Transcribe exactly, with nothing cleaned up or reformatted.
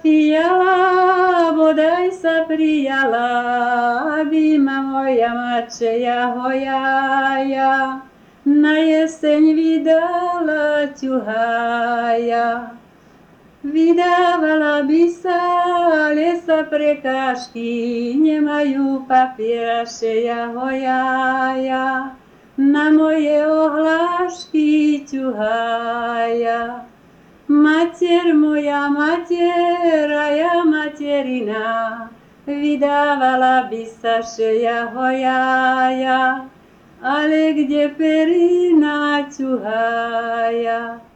fiala, bodaj sa prijala, aby ma moja mačeja hojaja na jeseň vydala ťuhaja. Vydávala by sa, ale sa prekážky nemajú papieraše ja hojaja na moje ohlášky ťuhaja. Mater moja, mater a ja materina, vydávala by sa šeja hojaja, ale kde perina ťuhaja.